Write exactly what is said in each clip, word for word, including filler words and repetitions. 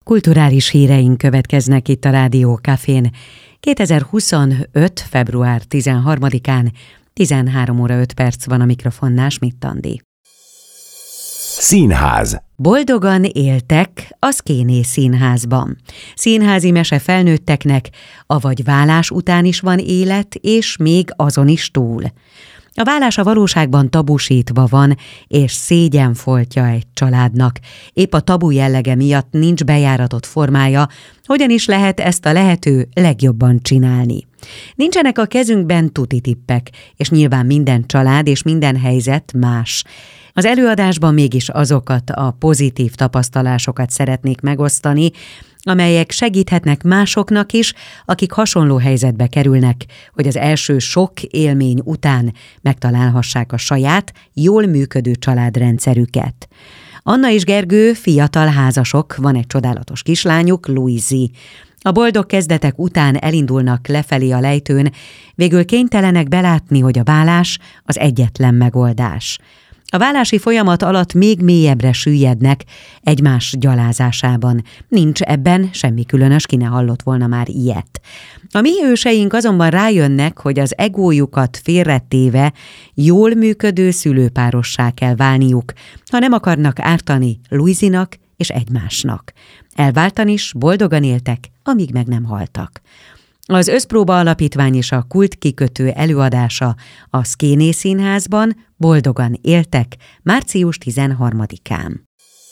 Kulturális híreink következnek itt a Rádió Cafén. kétezer-huszonöt. február tizenharmadikán, tizenhárom óra öt perc van a mikrofonnál, Schmidt Andi. Színház. Boldogan éltek a Szkéné Színházban. Színházi mese felnőtteknek, avagy válás után is van élet, és még azon is túl. A válás a valóságban tabusítva van, és szégyenfoltja egy családnak. Épp a tabu jellege miatt nincs bejáratott formája, hogyan is lehet ezt a lehető legjobban csinálni. Nincsenek a kezünkben tuti tippek, és nyilván minden család és minden helyzet más. Az előadásban mégis azokat a pozitív tapasztalásokat szeretnék megosztani, amelyek segíthetnek másoknak is, akik hasonló helyzetbe kerülnek, hogy az első sok élmény után megtalálhassák a saját, jól működő családrendszerüket. Anna és Gergő fiatal házasok, van egy csodálatos kislányuk, Luizi. A boldog kezdetek után elindulnak lefelé a lejtőn, végül kénytelenek belátni, hogy a válás az egyetlen megoldás. A válási folyamat alatt még mélyebbre süllyednek egymás gyalázásában. Nincs ebben semmi különös, ki ne hallott volna már ilyet. A mi őseink azonban rájönnek, hogy az egójukat félretéve jól működő szülőpárossá kell válniuk, ha nem akarnak ártani Luizinak és egymásnak. Elváltan is boldogan éltek, amíg meg nem haltak. Az Összpróba Alapítvány és a Kult kikötő előadása a Szkéné Színházban Boldogan éltek március tizenharmadikán.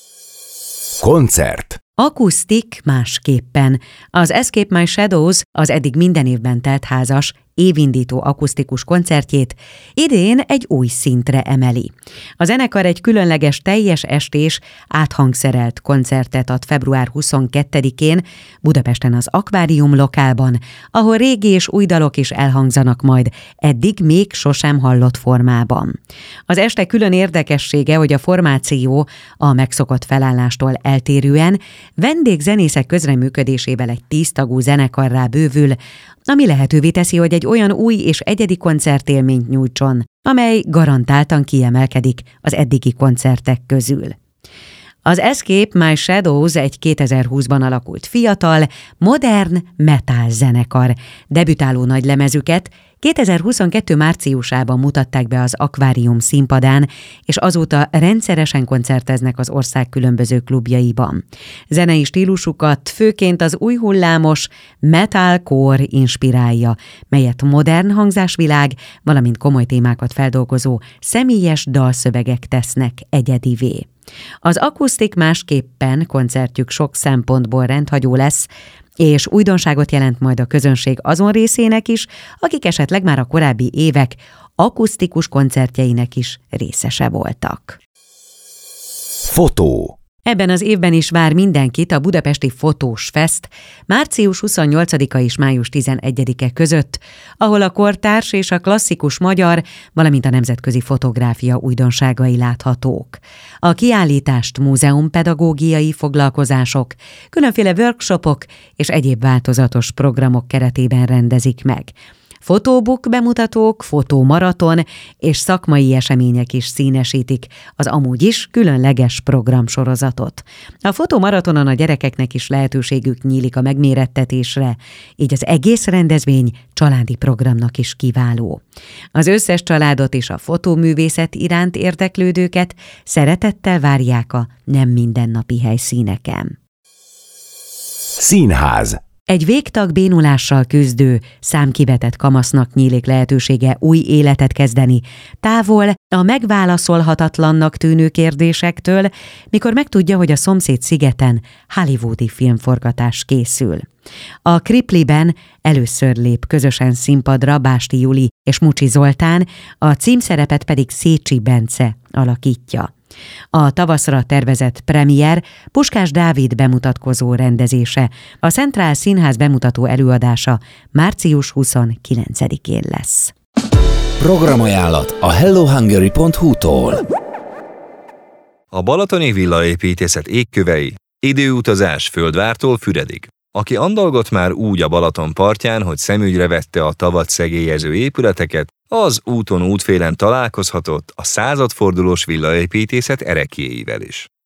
Koncert. Akusztik másképpen. Az Escape My Shadows, az eddig minden évben teltházas, évindító akusztikus koncertjét idén egy új szintre emeli. A zenekar egy különleges, teljes estés, áthangszerelt koncertet ad február huszonkettedikén Budapesten az Akvárium lokálban, ahol régi és új dalok is elhangzanak majd, eddig még sosem hallott formában. Az este külön érdekessége, hogy a formáció a megszokott felállástól eltérően vendégzenészek közreműködésével egy tíztagú zenekarrá bővül, ami lehetővé teszi, hogy egy olyan új és egyedi koncertélményt nyújtson, amely garantáltan kiemelkedik az eddigi koncertek közül. Az Escape My Shadows egy kétezer-húszban alakult fiatal, modern metal zenekar. Debütáló nagylemezüket kétezer-huszonkettő márciusában mutatták be az Akvárium színpadán, és azóta rendszeresen koncerteznek az ország különböző klubjaiban. Zenei stílusukat főként az új hullámos metalcore inspirálja, melyet modern hangzásvilág, valamint komoly témákat feldolgozó személyes dalszövegek tesznek egyedivé. Az akusztik másképpen koncertjük sok szempontból rendhagyó lesz, és újdonságot jelent majd a közönség azon részének is, akik esetleg már a korábbi évek akusztikus koncertjeinek is részese voltak. Fotó. Ebben az évben is vár mindenkit a Budapesti Fotós Fest március huszonnyolcadika és május tizenegyedike között, ahol a kortárs és a klasszikus magyar, valamint a nemzetközi fotográfia újdonságai láthatók. A kiállítást múzeumpedagógiai foglalkozások, különféle workshopok és egyéb változatos programok keretében rendezik meg. Fotóbook bemutatók, fotómaraton és szakmai események is színesítik az amúgy is különleges programsorozatot. A fotómaratonon a gyerekeknek is lehetőségük nyílik a megmérettetésre, így az egész rendezvény családi programnak is kiváló. Az összes családot és a fotóművészet iránt érdeklődőket szeretettel várják a nem mindennapi helyszíneken. Színház. Egy végtag bénulással küzdő, számkivetett kamasznak nyílik lehetősége új életet kezdeni, távol a megválaszolhatatlannak tűnő kérdésektől, mikor megtudja, hogy a szomszéd szigeten hollywoodi filmforgatás készül. A Kripliben először lép közösen színpadra Básti Juli és Mucsi Zoltán, a címszerepet pedig Szécsi Bence alakítja. A tavaszra tervezett premier Puskás Dávid bemutatkozó rendezése, a Centrál Színház bemutató előadása március huszonkilencedikén lesz. Programajánlat a hello hungary pont hu-tól. A balatoni villaépítészet égkövei, időutazás Földvártól Füredig. Aki andalgott már úgy a Balaton partján, hogy szemügyre vette a tavat szegélyező épületeket, az úton útfélen találkozhatott a századfordulós villaépítészet ereklyéivel is.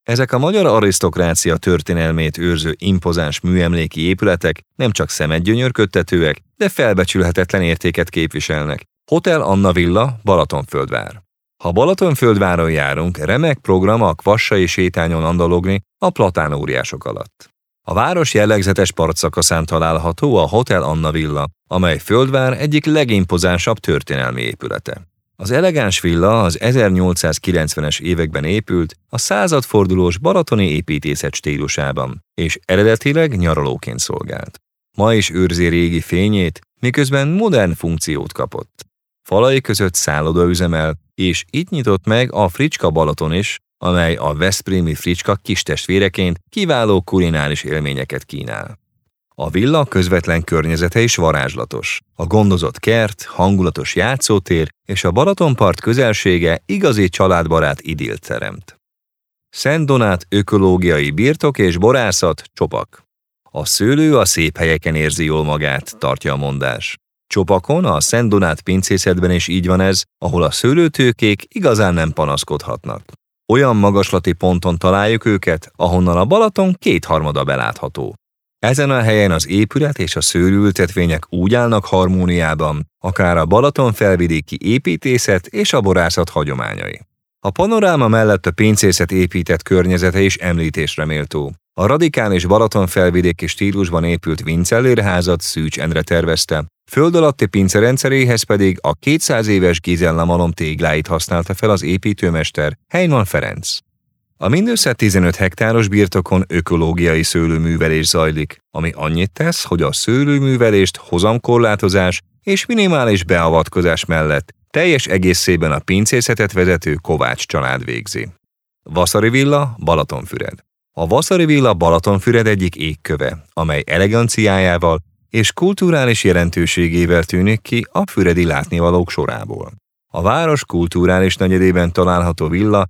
Ezek a magyar arisztokrácia történelmét őrző impozáns műemléki épületek nem csak szemet gyönyörködtetőek, de felbecsülhetetlen értéket képviselnek. Hotel Anna Villa, Balatonföldvár. Ha Balatonföldváron járunk, remek program a kvassai sétányon andalogni a platánóriások alatt. A város jellegzetes partszakaszán található a Hotel Anna Villa, amely Földvár egyik legimpozánsabb történelmi épülete. Az elegáns villa az ezernyolcszázkilencvenes években épült a századfordulós balatoni építészet stílusában, és eredetileg nyaralóként szolgált. Ma is őrzi régi fényét, miközben modern funkciót kapott. Falai között szálloda üzemel, és itt nyitott meg a Fricska Balaton is, amely a veszprémi Fricska kistestvéreként kiváló kulináris élményeket kínál. A villa közvetlen környezete is varázslatos. A gondozott kert, hangulatos játszótér és a Balatonpart közelsége igazi családbarát idillt teremt. Szent Donát ökológiai birtok és borászat, Csopak. A szőlő a szép helyeken érzi jól magát, tartja a mondás. Csopakon, a Szent Donát pincészetben is így van ez, ahol a szőlőtőkék igazán nem panaszkodhatnak. Olyan magaslati ponton találjuk őket, ahonnan a Balaton kétharmada belátható. Ezen a helyen az épület és a szőlőültetvények úgy állnak harmóniában, akár a Balaton felvidéki építészet és a borászat hagyományai. A panoráma mellett a pincészet épített környezete is említésre méltó. A radikális Balaton felvidéki stílusban épült Vincellérházat Szűcs Endre tervezte, föld alatti pincerendszeréhez pedig a kétszáz éves Gizella malom tégláit használta fel az építőmester, Heimann Ferenc. A mindössze tizenöt hektáros birtokon ökológiai szőlőművelés zajlik, ami annyit tesz, hogy a szőlőművelést hozamkorlátozás és minimális beavatkozás mellett teljes egészében a pincészetet vezető Kovács család végzi. Vasari Villa, Balatonfüred. A Vasari Villa Balatonfüred egyik égköve, amely eleganciájával és kulturális jelentőségével tűnik ki a füredi látnivalók sorából. A város kulturális negyedében található villa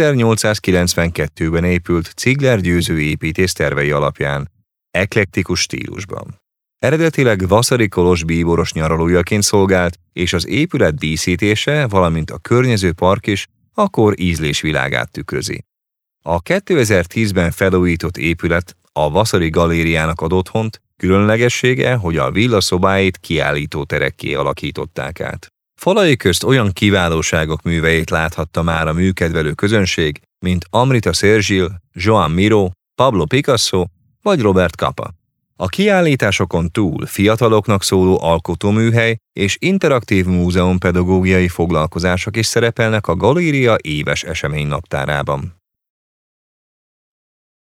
ezernyolcszázkilencvenkettőben épült Cigler Győző építész tervei alapján, eklektikus stílusban. Eredetileg Vasari Kolos bíboros nyaralójaként szolgált, és az épület díszítése, valamint a környező park is a kor ízlésvilágát tükrözi. A kétezer-tízben felújított épület a Vasari Galériának ad otthont, különlegessége, hogy a villa szobáit kiállítóterekké alakították át. Falai közt olyan kiválóságok műveit láthatta már a műkedvelő közönség, mint Amrita Szerzsil, Joan Miró, Pablo Picasso vagy Robert Capa. A kiállításokon túl fiataloknak szóló alkotóműhely és interaktív múzeumpedagógiai foglalkozások is szerepelnek a galéria éves eseménynaptárában.